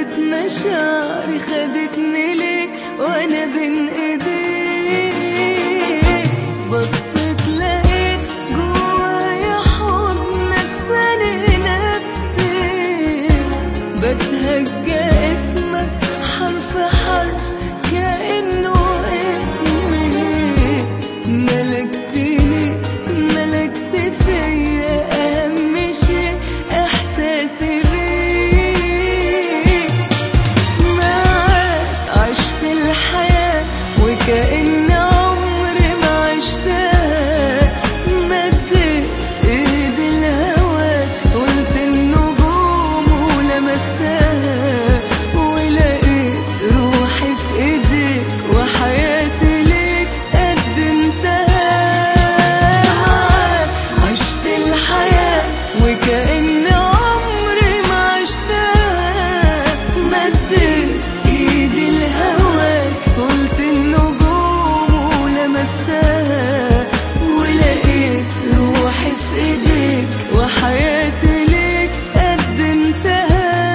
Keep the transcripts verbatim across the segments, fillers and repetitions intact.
خدت مشاعري خدتني ليك وانا بين ايديك. بصيت لقيت جوايا حضن نساني نفسي، بتهجى اسمك حرف حرف كأنه اسمي. ملكتني ملكت فيا أهم شيء إحساسي بيك. معاك عشت الحياة وكأن عمري ما عشتها. مديت ايدي لهواك طولت النجوم ولمستها، ولقيت روحي في ايديك وحياتي ليك قدمتها. معاك عشت الحياة وكأن عمري ما عشتها. مديت ايدي لهواك طولت النجوم ولمستها، ولقيت روحي في ايديك وحياتي ليك قدمتها.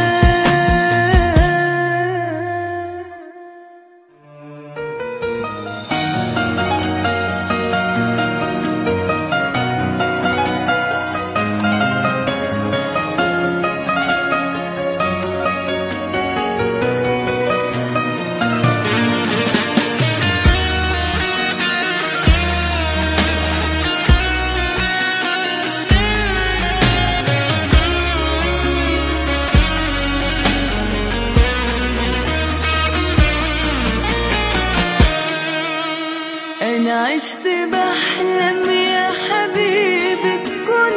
أنا عشت بحلم يا حبيبي تكون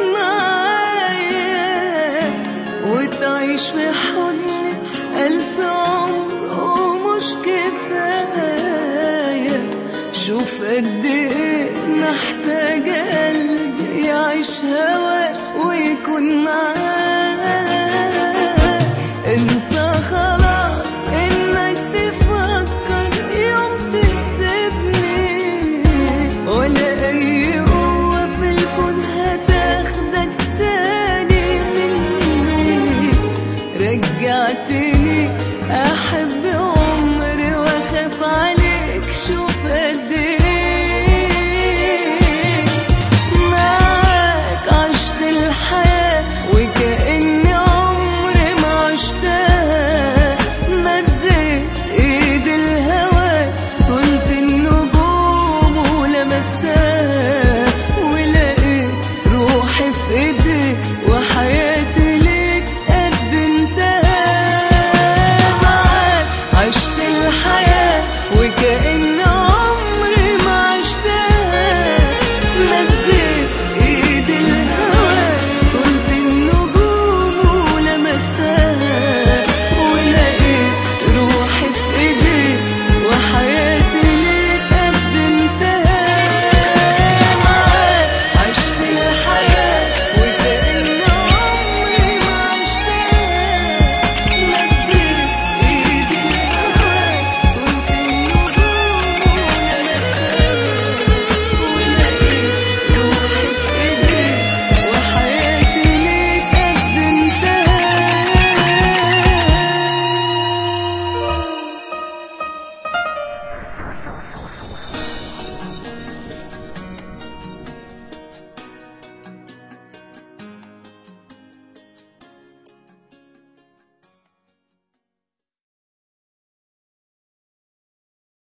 معايا، وتعيش في حضني ألف عمر ومش كفاية. شوف قد إيه محتاجة قلبي يعيش هواك ويكون معايا. انسى خلاص إنك تفكر يوم تسيبني، ولا أي قوة في الكون هتاخدك تاني مني. رجعتني أحب عمري وأخاف عليك، شوف قد إيه. معاك عشت الحياة وكأن عمري ما عشتها. مديت ايدي لهواك طولت النجوم ولمستها، ولقيت روحي في ايديك وحياتي